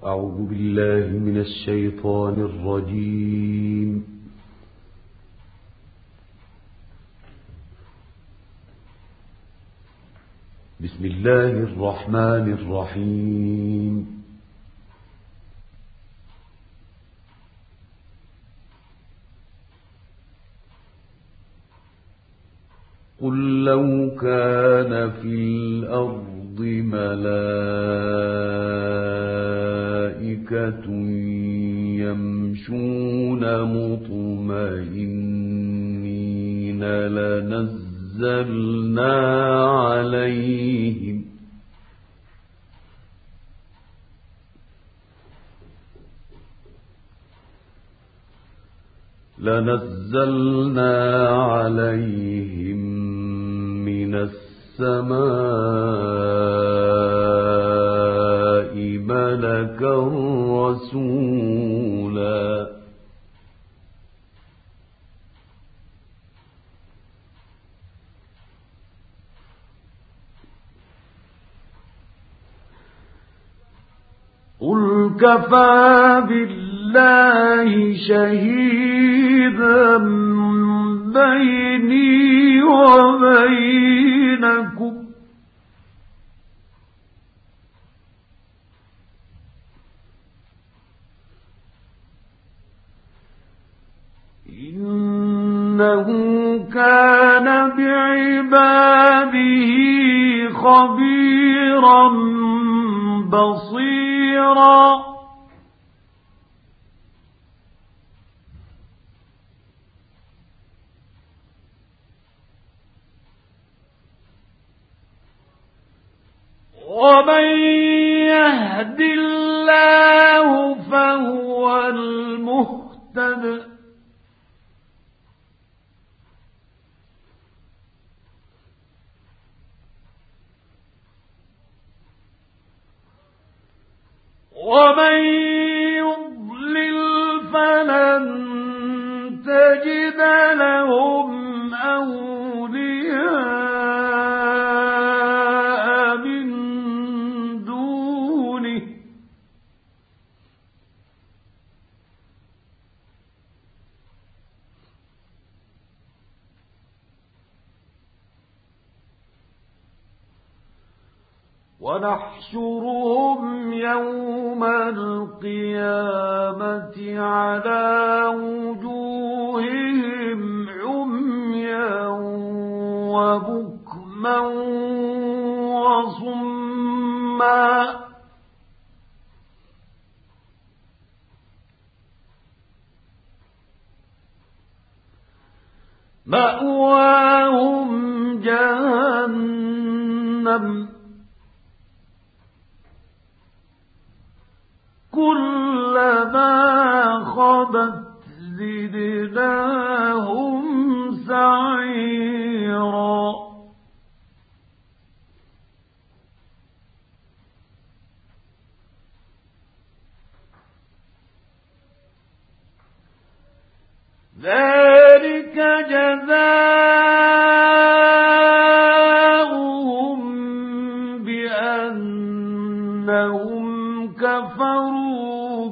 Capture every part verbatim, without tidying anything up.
أعوذ بالله من الشيطان الرجيم. بسم الله الرحمن الرحيم. قل لو كان في الأرض ملائكة يمشون مطمئنين لنزلنا عليهم لنزلنا عليهم من السماء ملكا رسولا قل كفى بالله شهيدا بيني وبينكم إنه كان بعباده خبيرا بصيرا ومن يهد الله فهو المهتد ومن يضلل فلن تجد لهم أولياء من دونه ونحشرهم يوم القيامة على وجوههم عميا وبكما وصما مأواهم جهنم كلما خبت زدناهم سعيرا ذلك جزاؤهم بأنهم كفروا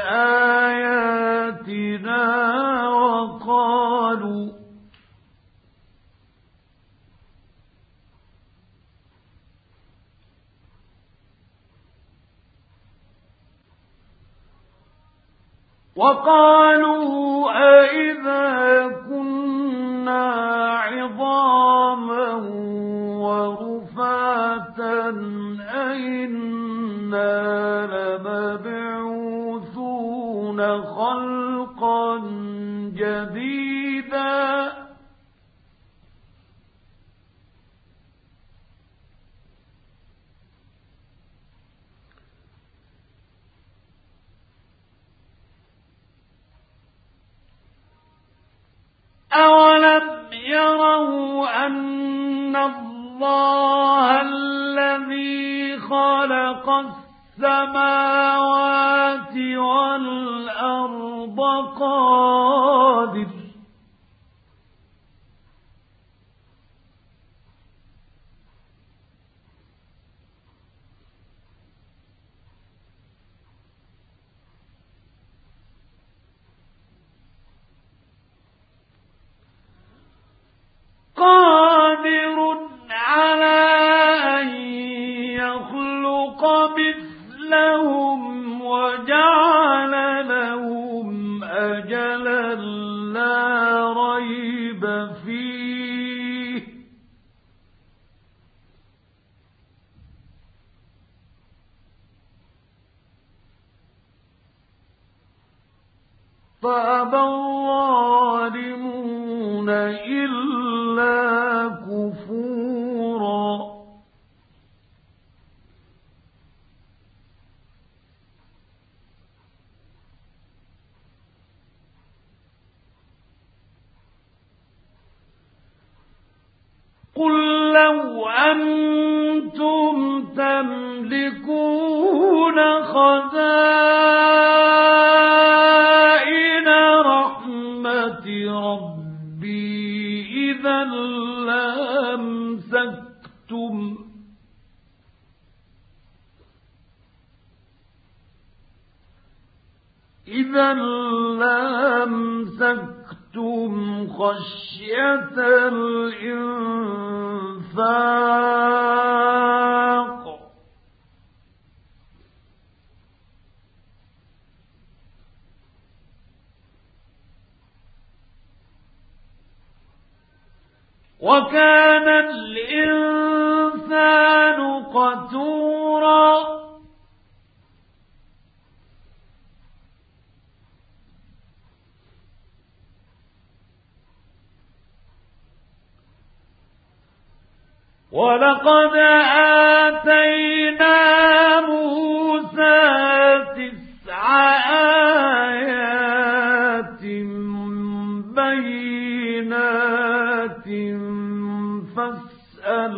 بآياتنا وقالوا وقالوا أئذا كنا عظاما ورفاتا أئنا لمبعوثون خلقا جديدا أولم يروا أن الله الذي خلق السماوات والأرض قادر وجعل لهم أجلا لا ريب فيه فأبى الظالمون إلا كفورا قل لو أنتم تملكون خزائن رحمة ربي إذا لأمسكتم إذا لأمسكتم خشية الإنفاق وكان الإنسان قتورا ولقد آتينا موسى تسع آيات بينات فاسأل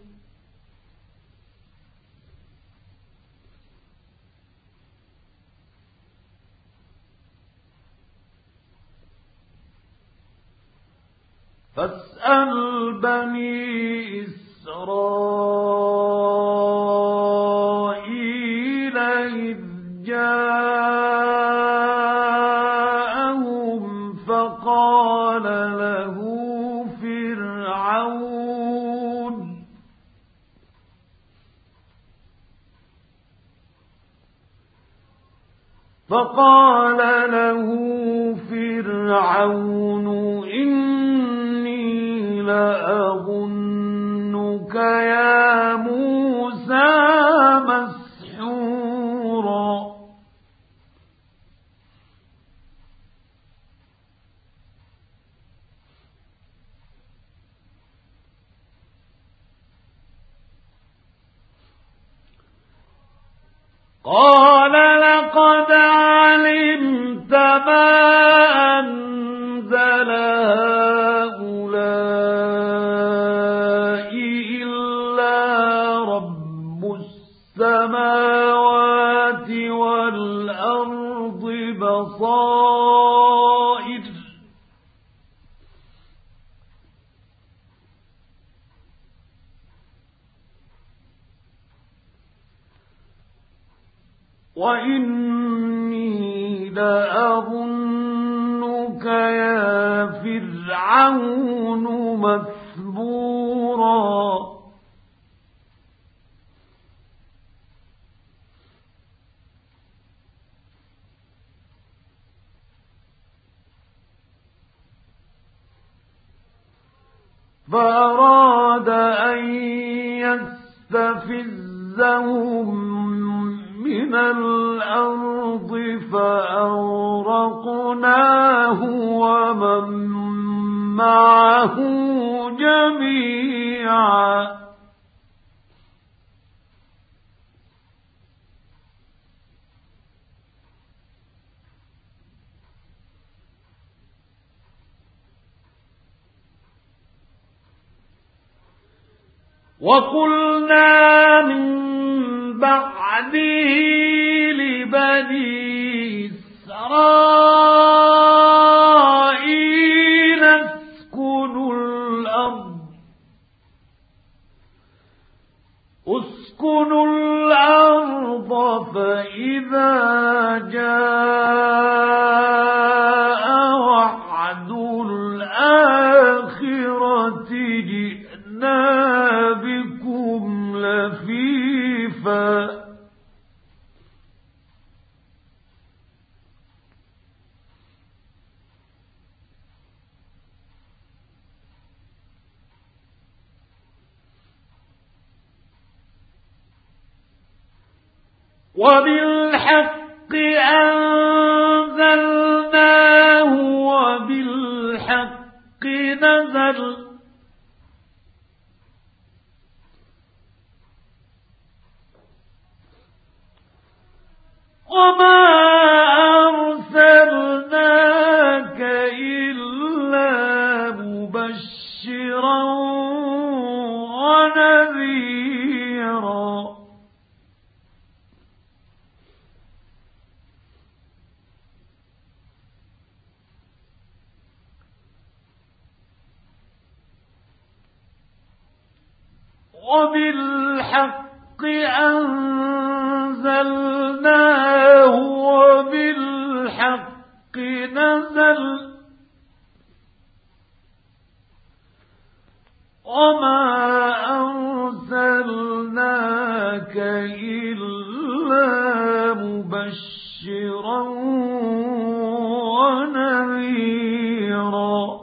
فاسأل بني إسرائيل إذ جاءهم فقال له فرعون فقال له فرعون إني لأظنك يا موسى مسحورا قال لقد علمت ما أنزل هؤلاء إلا رب السماوات والأرض بصائر وإني لأظنك يا فرعون مثبورا فأراد أن يستفزهم من الأرض فأغرقناه ومن معه جميعا وقلنا من بعده لبني إسرائيل اسكنوا الأرض اسكنوا الأرض فإذا جاء وعد الآخرة جئنا بكم لفيفا وبالحق أنزلناه وبالحق نزل وما أرسلناك إلا مبشرا ونذيرا وبالحق أنزلناه وبالحق نزل وما أرسلناك إلا مبشرا ونذيرا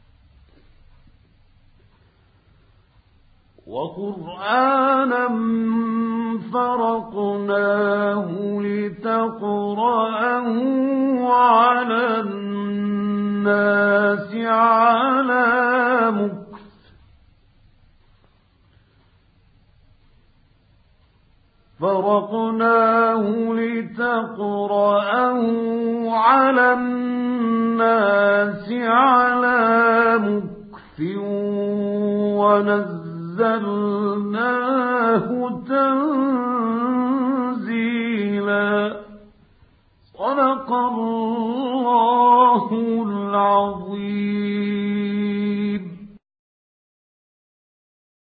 وقرآنا فرقناه لتقرأه على الناس على مكث فرقناه لتقرأه على الناس على مكث ونزل نزلناه تنزيلا